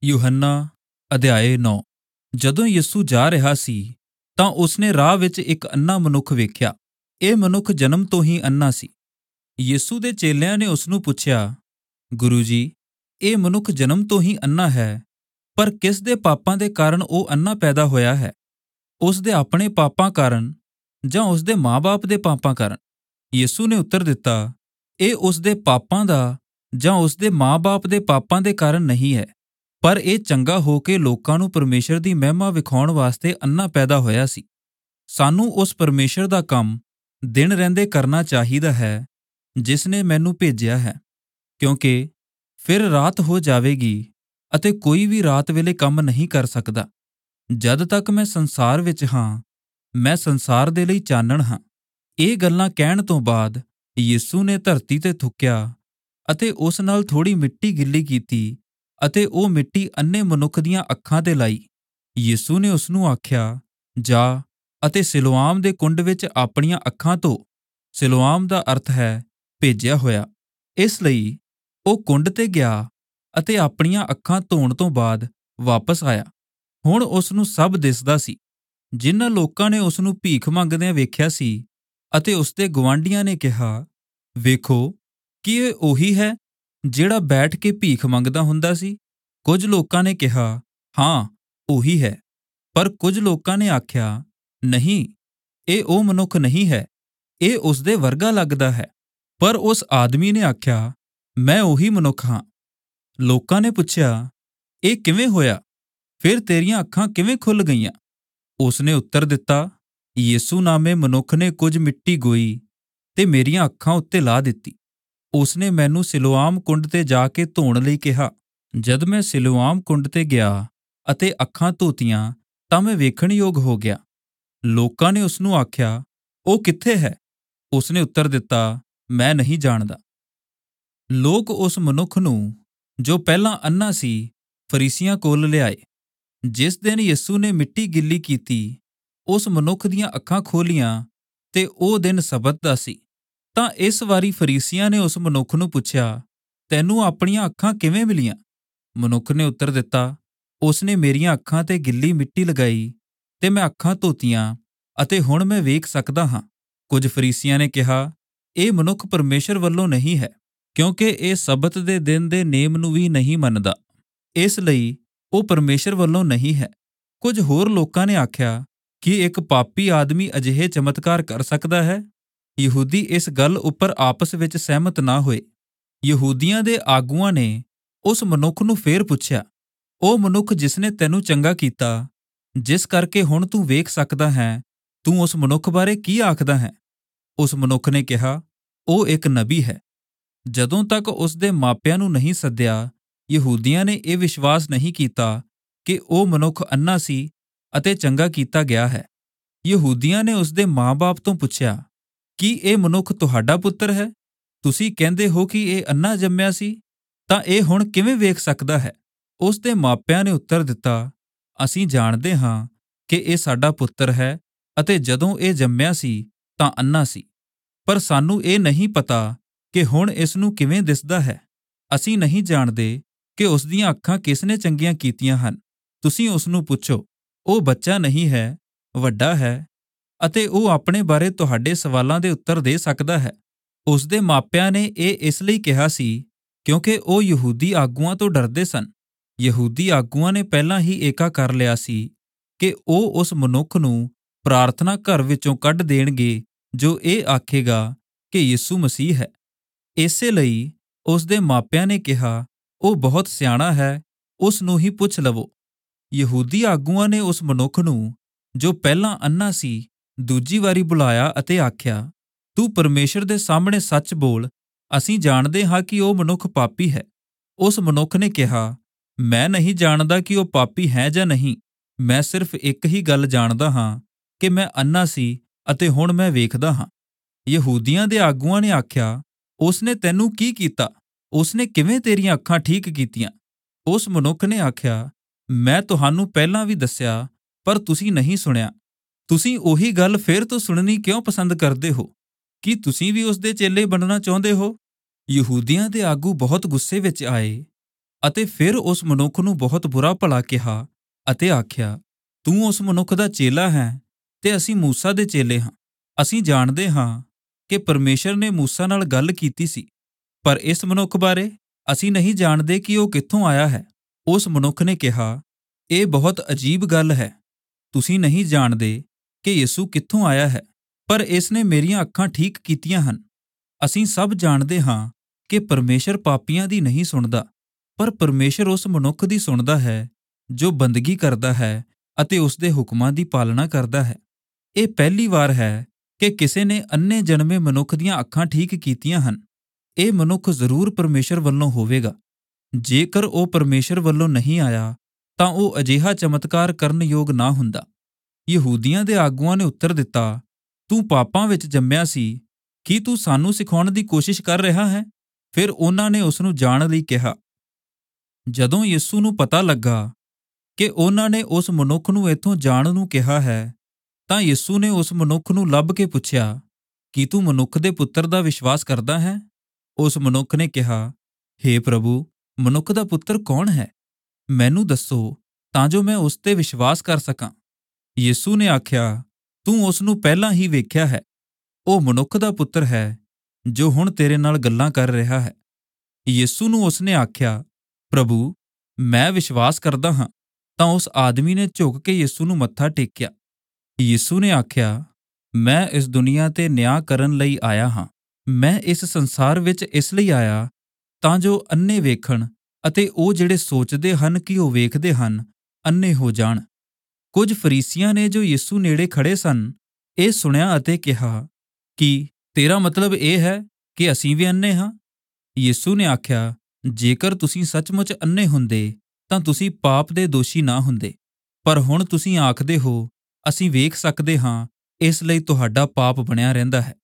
यूहन्ना अध्याय 9। ਜਦੋਂ ਯਿਸੂ ਜਾ ਰਿਹਾ ਸੀ ਤਾਂ ਉਸਨੇ ਰਾਹ ਵਿੱਚ ਇੱਕ ਅੰਨਾ ਮਨੁੱਖ ਵੇਖਿਆ। ਇਹ ਮਨੁੱਖ ਜਨਮ ਤੋਂ ਹੀ ਅੰਨਾ ਸੀ। ਯਿਸੂ ਦੇ ਚੇਲਿਆਂ ਨੇ ਉਸਨੂੰ ਪੁੱਛਿਆ, ਗੁਰੂ ਜੀ, ਇਹ ਮਨੁੱਖ ਜਨਮ ਤੋਂ ਹੀ ਅੰਨਾ ਹੈ, ਪਰ ਕਿਸ ਦੇ ਪਾਪਾਂ ਦੇ ਕਾਰਨ ਉਹ ਅੰਨਾ ਪੈਦਾ ਹੋਇਆ ਹੈ? ਉਸ ਦੇ ਆਪਣੇ ਪਾਪਾਂ ਕਾਰਨ ਜਾਂ ਉਸ ਦੇ ਮਾਂ-ਬਾਪ ਦੇ ਪਾਪਾਂ ਕਾਰਨ? ਯਿਸੂ ਨੇ ਉੱਤਰ ਦਿੱਤਾ, ਇਹ ਉਸ ਦੇ ਪਾਪਾਂ ਦਾ ਜਾਂ ਉਸ ਦੇ ਮਾਂ-ਬਾਪ ਦੇ ਪਾਪਾਂ ਦੇ ਕਾਰਨ ਨਹੀਂ ਹੈ, ਪਰ ਇਹ ਚੰਗਾ ਹੋ ਕੇ ਲੋਕਾਂ ਨੂੰ ਪਰਮੇਸ਼ਰ ਦੀ ਮਹਿਮਾ ਵਿਖਾਉਣ ਵਾਸਤੇ ਅੰਨਾ ਪੈਦਾ ਹੋਇਆ ਸੀ। ਸਾਨੂੰ ਉਸ ਪਰਮੇਸ਼ਰ ਦਾ ਕੰਮ ਦਿਨ ਰਹਿੰਦੇ ਕਰਨਾ ਚਾਹੀਦਾ ਹੈ ਜਿਸ ਨੇ ਮੈਨੂੰ ਭੇਜਿਆ ਹੈ, ਕਿਉਂਕਿ ਫਿਰ ਰਾਤ ਹੋ ਜਾਵੇਗੀ ਅਤੇ ਕੋਈ ਵੀ ਰਾਤ ਵੇਲੇ ਕੰਮ ਨਹੀਂ ਕਰ ਸਕਦਾ। ਜਦ ਤੱਕ ਮੈਂ ਸੰਸਾਰ ਵਿੱਚ ਹਾਂ, ਮੈਂ ਸੰਸਾਰ ਦੇ ਲਈ ਚਾਨਣ ਹਾਂ। ਇਹ ਗੱਲਾਂ ਕਹਿਣ ਤੋਂ ਬਾਅਦ ਯਿਸੂ ਨੇ ਧਰਤੀ ਤੇ ਥੁੱਕਿਆ ਅਤੇ ਉਸ ਨਾਲ ਥੋੜ੍ਹੀ ਮਿੱਟੀ ਗਿੱਲੀ ਕੀਤੀ ਅਤੇ ਉਹ ਮਿੱਟੀ ਅੰਨੇ ਮਨੁੱਖ ਦੀਆਂ ਅੱਖਾਂ ਤੇ ਲਾਈ। ਯਿਸੂ ਨੇ ਉਸਨੂੰ ਆਖਿਆ, ਜਾ ਅਤੇ ਸਿਲੋਆਮ ਦੇ ਕੁੰਡ ਵਿੱਚ ਆਪਣੀਆਂ ਅੱਖਾਂ ਧੋ। ਸਿਲੋਆਮ ਦਾ ਅਰਥ ਹੈ ਭੇਜਿਆ ਹੋਇਆ। ਇਸ ਲਈ ਉਹ ਕੁੰਡ ਤੇ ਗਿਆ ਅਤੇ ਆਪਣੀਆਂ ਅੱਖਾਂ ਧੋਣ ਤੋਂ ਬਾਅਦ ਵਾਪਸ ਆਇਆ। ਹੁਣ ਉਸਨੂੰ ਸਭ ਦਿਸਦਾ ਸੀ। ਜਿਨ੍ਹਾਂ ਲੋਕਾਂ ਨੇ ਉਸਨੂੰ ਭੀਖ ਮੰਗਦਿਆਂ ਵੇਖਿਆ ਸੀ ਅਤੇ ਉਸਦੇ ਗੁਆਂਢੀਆਂ ਨੇ ਕਿਹਾ, ਵੇਖੋ, ਕੀ ਇਹ ਉਹੀ ਹੈ ਜਿਹੜਾ ਬੈਠ ਕੇ ਭੀਖ ਮੰਗਦਾ ਹੁੰਦਾ ਸੀ? ਕੁਝ ਲੋਕਾਂ ਨੇ ਕਿਹਾ, ਹਾਂ, ਉਹੀ ਹੈ। ਪਰ ਕੁਝ ਲੋਕਾਂ ਨੇ ਆਖਿਆ, ਨਹੀਂ, ਇਹ ਉਹ ਮਨੁੱਖ ਨਹੀਂ ਹੈ, ਇਹ ਉਸਦੇ ਵਰਗਾ ਲੱਗਦਾ ਹੈ। ਪਰ ਉਸ ਆਦਮੀ ਨੇ ਆਖਿਆ, ਮੈਂ ਉਹੀ ਮਨੁੱਖ ਹਾਂ। ਲੋਕਾਂ ਨੇ ਪੁੱਛਿਆ, ਇਹ ਕਿਵੇਂ ਹੋਇਆ? ਫਿਰ ਤੇਰੀਆਂ ਅੱਖਾਂ ਕਿਵੇਂ ਖੁੱਲ੍ਹ ਗਈਆਂ? ਉਸਨੇ ਉੱਤਰ ਦਿੱਤਾ, ਯਿਸੂ ਨਾਮੇ ਮਨੁੱਖ ਨੇ ਕੁਝ ਮਿੱਟੀ ਗੋਈ ਤੇ ਮੇਰੀਆਂ ਅੱਖਾਂ ਉੱਤੇ ਲਾ ਦਿੱਤੀ। ਉਸਨੇ ਮੈਨੂੰ ਸਿਲੋਆਮ ਕੁੰਡ ਤੇ ਜਾ ਕੇ ਧੋਣ ਲਈ ਕਿਹਾ। ਜਦ ਮੈਂ ਸਿਲੋਆਮ ਕੁੰਡ ਤੇ ਗਿਆ ਅਤੇ ਅੱਖਾਂ ਧੋਤੀਆਂ ਤਾਂ ਮੈਂ ਵੇਖਣ ਯੋਗ ਹੋ ਗਿਆ। ਲੋਕਾਂ ਨੇ ਉਸਨੂੰ ਆਖਿਆ, ਉਹ ਕਿੱਥੇ ਹੈ? ਉਸਨੇ ਉੱਤਰ ਦਿੱਤਾ, ਮੈਂ ਨਹੀਂ ਜਾਣਦਾ। ਲੋਕ ਉਸ ਮਨੁੱਖ ਨੂੰ ਜੋ ਪਹਿਲਾਂ ਅੰਨਾ ਸੀ ਫਰੀਸੀਆਂ ਕੋਲ ਲਿਆਏ। ਜਿਸ ਦਿਨ ਯਿਸੂ ਨੇ ਮਿੱਟੀ ਗਿੱਲੀ ਕੀਤੀ, ਉਸ ਮਨੁੱਖ ਦੀਆਂ ਅੱਖਾਂ ਖੋਲ੍ਹੀਆਂ ਤੇ ਉਹ ਦਿਨ ਸਬਤ ਦਾ ਸੀ। ਤਾਂ ਇਸ ਵਾਰੀ ਫਰੀਸੀਆਂ ਨੇ ਉਸ ਮਨੁੱਖ ਨੂੰ ਪੁੱਛਿਆ, ਤੈਨੂੰ ਆਪਣੀਆਂ ਅੱਖਾਂ ਕਿਵੇਂ ਮਿਲੀਆਂ? ਮਨੁੱਖ ਨੇ ਉੱਤਰ ਦਿੱਤਾ, ਉਸਨੇ ਮੇਰੀਆਂ ਅੱਖਾਂ ਤੇ ਗਿੱਲੀ ਮਿੱਟੀ ਲਗਾਈ ਤੇ ਮੈਂ ਅੱਖਾਂ ਧੋਤੀਆਂ ਅਤੇ ਹੁਣ ਮੈਂ ਵੇਖ ਸਕਦਾ ਹਾਂ। ਕੁਝ ਫਰੀਸੀਆਂ ਨੇ ਕਿਹਾ, ਇਹ ਮਨੁੱਖ ਪਰਮੇਸ਼ਰ ਵੱਲੋਂ ਨਹੀਂ ਹੈ, ਕਿਉਂਕਿ ਇਹ ਸਬਤ ਦੇ ਦਿਨ ਦੇ ਨੇਮ ਨੂੰ ਵੀ ਨਹੀਂ ਮੰਨਦਾ, ਇਸ ਲਈ ਉਹ ਪਰਮੇਸ਼ਰ ਵੱਲੋਂ ਨਹੀਂ ਹੈ। ਕੁਝ ਹੋਰ ਲੋਕਾਂ ਨੇ ਆਖਿਆ, ਕੀ ਇੱਕ ਪਾਪੀ ਆਦਮੀ ਅਜਿਹੇ ਚਮਤਕਾਰ ਕਰ ਸਕਦਾ ਹੈ? ਯਹੂਦੀ ਇਸ ਗੱਲ ਉੱਪਰ ਆਪਸ ਵਿੱਚ ਸਹਿਮਤ ਨਾ ਹੋਏ। ਯਹੂਦੀਆਂ ਦੇ ਆਗੂਆਂ ਨੇ ਉਸ ਮਨੁੱਖ ਨੂੰ ਫੇਰ ਪੁੱਛਿਆ, ਉਹ ਮਨੁੱਖ ਜਿਸਨੇ ਤੈਨੂੰ ਚੰਗਾ ਕੀਤਾ, ਜਿਸ ਕਰਕੇ ਹੁਣ ਤੂੰ ਵੇਖ ਸਕਦਾ ਹੈ, ਤੂੰ ਉਸ ਮਨੁੱਖ ਬਾਰੇ ਕੀ ਆਖਦਾ ਹੈ? ਉਸ ਮਨੁੱਖ ਨੇ ਕਿਹਾ, ਉਹ ਇੱਕ ਨਬੀ ਹੈ। ਜਦੋਂ ਤੱਕ ਉਸ ਦੇ ਮਾਪਿਆਂ ਨੂੰ ਨਹੀਂ ਸੱਦਿਆ, ਯਹੂਦੀਆਂ ਨੇ ਇਹ ਵਿਸ਼ਵਾਸ ਨਹੀਂ ਕੀਤਾ ਕਿ ਉਹ ਮਨੁੱਖ ਅੰਨਾ ਸੀ ਅਤੇ ਚੰਗਾ ਕੀਤਾ ਗਿਆ ਹੈ। ਯਹੂਦੀਆਂ ਨੇ ਉਸ ਦੇ ਮਾਂ-ਬਾਪ ਤੋਂ ਪੁੱਛਿਆ, ਕੀ ਇਹ ਮਨੁੱਖ ਤੁਹਾਡਾ ਪੁੱਤਰ ਹੈ? ਤੁਸੀਂ ਕਹਿੰਦੇ ਹੋ ਕਿ ਇਹ ਅੰਨਾ ਜੰਮਿਆ ਸੀ, ਤਾਂ ਇਹ ਹੁਣ ਕਿਵੇਂ ਵੇਖ ਸਕਦਾ ਹੈ? ਉਸ ਦੇ ਮਾਪਿਆਂ ਨੇ ਉੱਤਰ ਦਿੱਤਾ, ਅਸੀਂ ਜਾਣਦੇ ਹਾਂ ਕਿ ਇਹ ਸਾਡਾ ਪੁੱਤਰ ਹੈ ਅਤੇ ਜਦੋਂ ਇਹ ਜੰਮਿਆ ਸੀ ਤਾਂ ਅੰਨਾ ਸੀ, ਪਰ ਸਾਨੂੰ ਇਹ ਨਹੀਂ ਪਤਾ ਕਿ ਹੁਣ ਇਸ ਨੂੰ ਕਿਵੇਂ ਦਿਸਦਾ ਹੈ। ਅਸੀਂ ਨਹੀਂ ਜਾਣਦੇ ਕਿ ਉਸ ਦੀਆਂ ਅੱਖਾਂ ਕਿਸ ਨੇ ਚੰਗੀਆਂ ਕੀਤੀਆਂ ਹਨ। ਤੁਸੀਂ ਉਸ ਨੂੰ ਪੁੱਛੋ। ਉਹ ਬੱਚਾ ਨਹੀਂ ਹੈ, ਵੱਡਾ ਹੈ ਅਤੇ ਉਹ ਆਪਣੇ ਬਾਰੇ ਤੁਹਾਡੇ ਸਵਾਲਾਂ ਦੇ ਉੱਤਰ ਦੇ ਸਕਦਾ ਹੈ। ਉਸ ਦੇ ਮਾਪਿਆਂ ਨੇ ਇਹ ਇਸ ਲਈ ਕਿਹਾ ਸੀ ਕਿਉਂਕਿ ਉਹ ਯਹੂਦੀ ਆਗੂਆਂ ਤੋਂ ਡਰਦੇ ਸਨ। ਯਹੂਦੀ ਆਗੂਆਂ ਨੇ ਪਹਿਲਾਂ ਹੀ ਏਕਾ ਕਰ ਲਿਆ ਸੀ ਕਿ ਉਹ ਉਸ ਮਨੁੱਖ ਨੂੰ ਪ੍ਰਾਰਥਨਾ ਘਰ ਵਿੱਚੋਂ ਕੱਢ ਦੇਣਗੇ ਜੋ ਇਹ ਆਖੇਗਾ ਕਿ ਯਿਸੂ ਮਸੀਹ ਹੈ। ਇਸੇ ਲਈ ਉਸ ਦੇ ਮਾਪਿਆਂ ਨੇ ਕਿਹਾ, ਉਹ ਬਹੁਤ ਸਿਆਣਾ ਹੈ, ਉਸ ਨੂੰ ਹੀ ਪੁੱਛ ਲਵੋ। ਯਹੂਦੀ ਆਗੂਆਂ ਨੇ ਉਸ ਮਨੁੱਖ ਨੂੰ ਜੋ ਪਹਿਲਾਂ ਅੰਨਾ ਸੀ ਦੂਜੀ ਵਾਰੀ ਬੁਲਾਇਆ ਅਤੇ ਆਖਿਆ, ਤੂੰ ਪਰਮੇਸ਼ਰ ਦੇ ਸਾਹਮਣੇ ਸੱਚ ਬੋਲ, ਅਸੀਂ ਜਾਣਦੇ ਹਾਂ ਕਿ ਉਹ ਮਨੁੱਖ ਪਾਪੀ ਹੈ। ਉਸ ਮਨੁੱਖ ਨੇ ਕਿਹਾ, ਮੈਂ ਨਹੀਂ ਜਾਣਦਾ ਕਿ ਉਹ ਪਾਪੀ ਹੈ ਜਾਂ ਨਹੀਂ। ਮੈਂ ਸਿਰਫ ਇੱਕ ਹੀ ਗੱਲ ਜਾਣਦਾ ਹਾਂ ਕਿ ਮੈਂ ਅੰਨਾ ਸੀ ਅਤੇ ਹੁਣ ਮੈਂ ਵੇਖਦਾ ਹਾਂ। ਯਹੂਦੀਆਂ ਦੇ ਆਗੂਆਂ ਨੇ ਆਖਿਆ, ਉਸਨੇ ਤੈਨੂੰ ਕੀ ਕੀਤਾ? ਉਸਨੇ ਕਿਵੇਂ ਤੇਰੀਆਂ ਅੱਖਾਂ ਠੀਕ ਕੀਤੀਆਂ? ਉਸ ਮਨੁੱਖ ਨੇ ਆਖਿਆ, ਮੈਂ ਤੁਹਾਨੂੰ ਪਹਿਲਾਂ ਵੀ ਦੱਸਿਆ, ਪਰ ਤੁਸੀਂ ਨਹੀਂ ਸੁਣਿਆ। ਤੁਸੀਂ ਉਹੀ ਗੱਲ ਫੇਰ ਤੋਂ ਸੁਣਨੀ ਕਿਉਂ ਪਸੰਦ ਕਰਦੇ ਹੋ? ਕੀ ਤੁਸੀਂ ਵੀ ਉਸ ਦੇ ਚੇਲੇ ਬਣਨਾ ਚਾਹੁੰਦੇ ਹੋ? ਯਹੂਦੀਆਂ ਦੇ ਆਗੂ ਬਹੁਤ ਗੁੱਸੇ ਵਿੱਚ ਆਏ ਅਤੇ ਫਿਰ ਉਸ ਮਨੁੱਖ ਨੂੰ ਬਹੁਤ ਬੁਰਾ ਭਲਾ ਕਿਹਾ ਅਤੇ ਆਖਿਆ, ਤੂੰ ਉਸ ਮਨੁੱਖ ਦਾ ਚੇਲਾ ਹੈ ਤੇ ਅਸੀਂ ਮੂਸਾ ਦੇ ਚੇਲੇ ਹਾਂ। ਅਸੀਂ ਜਾਣਦੇ ਹਾਂ ਕਿ ਪਰਮੇਸ਼ਰ ਨੇ ਮੂਸਾ ਨਾਲ ਗੱਲ ਕੀਤੀ ਸੀ, ਪਰ ਇਸ ਮਨੁੱਖ ਬਾਰੇ ਅਸੀਂ ਨਹੀਂ ਜਾਣਦੇ ਕਿ ਉਹ ਕਿੱਥੋਂ ਆਇਆ ਹੈ। ਉਸ ਮਨੁੱਖ ਨੇ ਕਿਹਾ, ਇਹ ਬਹੁਤ ਅਜੀਬ ਗੱਲ ਹੈ। ਤੁਸੀਂ ਨਹੀਂ ਜਾਣਦੇ ਕਿ ਯਿਸੂ ਕਿੱਥੋਂ ਆਇਆ ਹੈ, ਪਰ ਇਸ ਨੇ ਮੇਰੀਆਂ ਅੱਖਾਂ ਠੀਕ ਕੀਤੀਆਂ ਹਨ। ਅਸੀਂ ਸਭ ਜਾਣਦੇ ਹਾਂ ਕਿ ਪਰਮੇਸ਼ਰ ਪਾਪੀਆਂ ਦੀ ਨਹੀਂ ਸੁਣਦਾ, ਪਰ ਪਰਮੇਸ਼ਰ ਉਸ ਮਨੁੱਖ ਦੀ ਸੁਣਦਾ ਹੈ ਜੋ ਬੰਦਗੀ ਕਰਦਾ ਹੈ ਅਤੇ ਉਸ ਦੇ ਹੁਕਮਾਂ ਦੀ ਪਾਲਣਾ ਕਰਦਾ ਹੈ। ਇਹ ਪਹਿਲੀ ਵਾਰ ਹੈ ਕਿ ਕਿਸੇ ਨੇ ਅੰਨੇ ਜਨਮੇ ਮਨੁੱਖ ਦੀਆਂ ਅੱਖਾਂ ਠੀਕ ਕੀਤੀਆਂ ਹਨ। ਇਹ ਮਨੁੱਖ ਜ਼ਰੂਰ ਪਰਮੇਸ਼ਰ ਵੱਲੋਂ ਹੋਵੇਗਾ। ਜੇਕਰ ਉਹ ਪਰਮੇਸ਼ਰ ਵੱਲੋਂ ਨਹੀਂ ਆਇਆ ਤਾਂ ਉਹ ਅਜਿਹਾ ਚਮਤਕਾਰ ਕਰਨ ਯੋਗ ਨਾ ਹੁੰਦਾ। ਯਹੂਦੀਆਂ ਦੇ ਆਗੂਆਂ ਨੇ ਉੱਤਰ ਦਿੱਤਾ, ਤੂੰ ਪਾਪਾਂ ਵਿੱਚ ਜੰਮਿਆ ਸੀ, ਕੀ ਤੂੰ ਸਾਨੂੰ ਸਿਖਾਉਣ ਦੀ ਕੋਸ਼ਿਸ਼ ਕਰ ਰਿਹਾ ਹੈ? ਫਿਰ ਉਹਨਾਂ ਨੇ ਉਸ ਨੂੰ ਜਾਣ ਲਈ ਕਿਹਾ। ਜਦੋਂ ਯਿਸੂ ਨੂੰ ਪਤਾ ਲੱਗਾ ਕਿ ਉਹਨਾਂ ਨੇ ਉਸ ਮਨੁੱਖ ਨੂੰ ਇੱਥੋਂ ਜਾਣ ਨੂੰ ਕਿਹਾ ਹੈ, ਤਾਂ ਯਿਸੂ ਨੇ ਉਸ ਮਨੁੱਖ ਨੂੰ ਲੱਭ ਕੇ ਪੁੱਛਿਆ, ਕੀ ਤੂੰ ਮਨੁੱਖ ਦੇ ਪੁੱਤਰ ਦਾ ਵਿਸ਼ਵਾਸ ਕਰਦਾ ਹੈ? ਉਸ ਮਨੁੱਖ ਨੇ ਕਿਹਾ, ਹੇ ਪ੍ਰਭੂ, ਮਨੁੱਖ ਦਾ ਪੁੱਤਰ ਕੌਣ ਹੈ? ਮੈਨੂੰ ਦੱਸੋ ਤਾਂ ਜੋ ਮੈਂ ਉਸ ਤੇ ਵਿਸ਼ਵਾਸ ਕਰ ਸਕਾਂ। ਯਿਸੂ ਨੇ ਆਖਿਆ, ਤੂੰ ਉਸ ਨੂੰ ਪਹਿਲਾਂ ਹੀ ਵੇਖਿਆ ਹੈ। ਉਹ ਮਨੁੱਖ ਦਾ ਪੁੱਤਰ ਹੈ ਜੋ ਹੁਣ ਤੇਰੇ ਨਾਲ ਗੱਲਾਂ ਕਰ ਰਿਹਾ ਹੈ। ਯਿਸੂ ਨੂੰ ਉਸਨੇ ਆਖਿਆ, ਪ੍ਰਭੂ, ਮੈਂ ਵਿਸ਼ਵਾਸ ਕਰਦਾ ਹਾਂ। ਤਾਂ ਉਸ ਆਦਮੀ ਨੇ ਝੁਕ ਕੇ ਯਿਸੂ ਨੂੰ ਮੱਥਾ ਟੇਕਿਆ। ਯਿਸੂ ਨੇ ਆਖਿਆ, ਮੈਂ ਇਸ ਦੁਨੀਆ ਤੇ ਨਿਆਂ ਕਰਨ ਲਈ ਆਇਆ ਹਾਂ। ਮੈਂ ਇਸ ਸੰਸਾਰ ਵਿੱਚ ਇਸ ਲਈ ਆਇਆ ਤਾਂ ਜੋ ਅੰਨੇ ਵੇਖਣ ਅਤੇ ਉਹ ਜਿਹੜੇ ਸੋਚਦੇ ਹਨ ਕਿ ਉਹ ਵੇਖਦੇ ਹਨ, ਅੰਨੇ ਹੋ ਜਾਣ। ਕੁਝ ਫਰੀਸੀਆਂ ਨੇ ਜੋ ਯਿਸੂ ਨੇੜੇ ਖੜੇ ਸਨ, ਇਹ ਸੁਣਿਆ ਅਤੇ ਕਿਹਾ, ਕੀ ਤੇਰਾ ਮਤਲਬ ਇਹ ਹੈ ਕਿ ਅਸੀਂ ਵੀ ਅੰਨੇ ਹਾਂ? ਯਿਸੂ ਨੇ ਆਖਿਆ, ਜੇਕਰ ਤੁਸੀਂ ਸੱਚਮੁੱਚ ਅੰਨੇ ਹੁੰਦੇ ਤਾਂ ਤੁਸੀਂ ਪਾਪ ਦੇ ਦੋਸ਼ੀ ਨਾ ਹੁੰਦੇ, ਪਰ ਹੁਣ ਤੁਸੀਂ ਆਖਦੇ ਹੋ ਅਸੀਂ ਵੇਖ ਸਕਦੇ ਹਾਂ, ਇਸ ਲਈ ਤੁਹਾਡਾ ਪਾਪ ਬਣਿਆ ਰਹਿੰਦਾ ਹੈ।